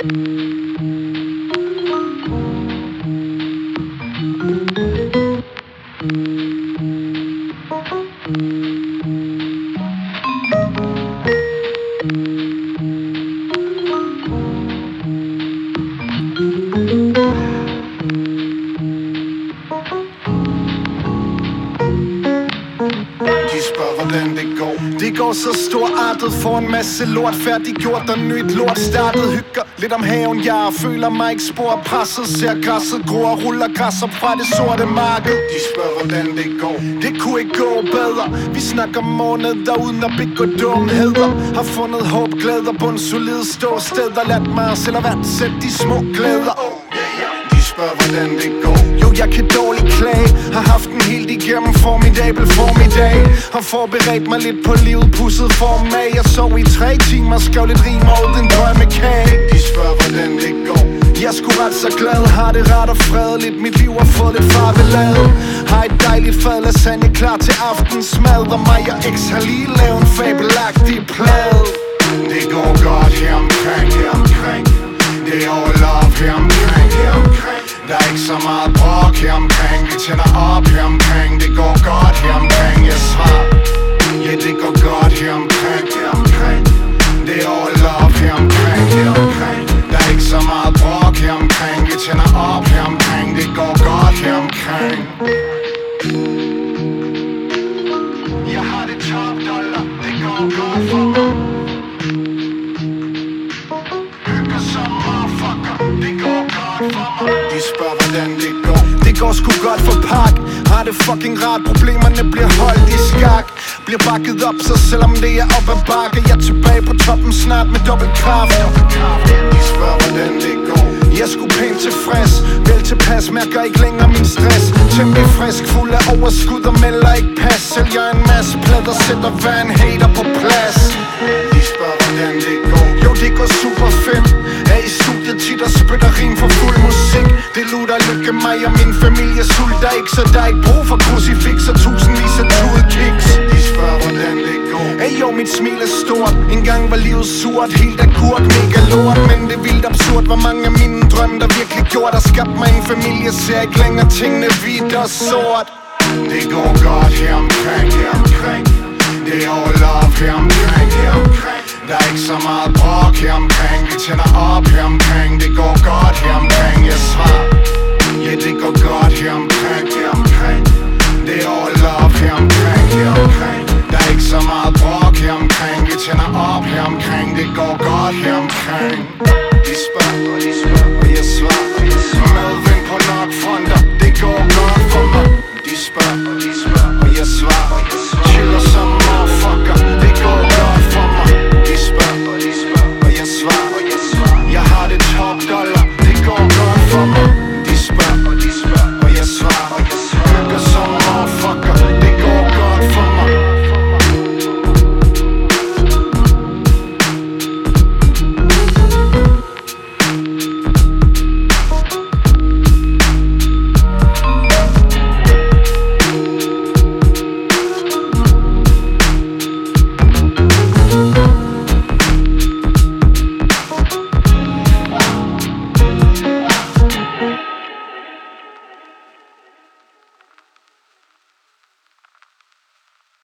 Det går så storartet, for en masse lort færdiggjort og nyt lort startet. Hygger lidt om haven, jeg føler mig ikke spor presset. Ser græsset gror og ruller græs op fra det sorte marked. De spørger hvordan det går, det kunne ikke gå bedre. Vi snakker måneder uden at begå dumheder. Har fundet håb, glæder på en solid ståsted. Og lært mig selv at værdsætte de små glæder. Spørg hvordan det går. Jo, jeg kan dårligt klage. Har haft en helt igennem formidabel formiddag. Har forberedt mig lidt på livet, pusset form af. Jeg sov i 3 timer, skrev lidt rim og den drømmekage. De spørger hvordan det går. Jeg er sgu ret så glad, har det ret og fredeligt. Mit liv har fået lidt farvelade. Har et dejligt fad lasagne klar til aftensmad. Og mig og X har lige lavet en fabelagtig plade. Det går godt her omkring, her omkring. Det er all love her omkring, her omkring. Der er ikke så meget brok her omkring. Vi tænder op her omkring. Det går godt her omkring, jeg svarer. Ja, det går godt her omkring, her omkring. Det er all love her omkring, her omkring. Der er ikke så meget brok her omkring. Vi tænder op her omkring. Det går godt her omkring. Jeg har det top dollar. Det går godt for mig. Hygger som motherfucker. Det går godt for mig. De spørger hvordan det går. Det går sgu godt for pak. Har det fucking rart, problemerne bliver holdt i skak. Bliver bakket op, så selvom det er op ad bakke. Jeg er tilbage på toppen snart med dobbelt kraft. De spørger hvordan det går. Jeg er sgu pænt tilfreds. Vel tilpas, mærker ikke længere min stress. Temmelig frisk, fuld af overskud og melder ikke pas. Sælger en masse plader, sætter hver en hater på plads. De spørger hvordan det går. Jo, det går super fedt. Er i studiet tit og spytter rim for fuld musik. Det lutter lykke mig og min familie sulter ikke. Så der er ikke brug for krucifix og tusindvis af tudekicks. De spørger hvordan det går. Hey jo, mit smil er stort. En gang var livet surt, helt agurk, mega lort. Men det er vildt absurd, hvor mange af mine drømme der virkelig gjort. Der skabt mig en familie, ser ikke længere tingene hvidt og sort. Det går godt her omkring, her omkring. Det er all love her omkring, her omkring. Der er ikke så meget brok her omkring. Vi tænder op her omkring. Det går godt her omkring, jeg svarer.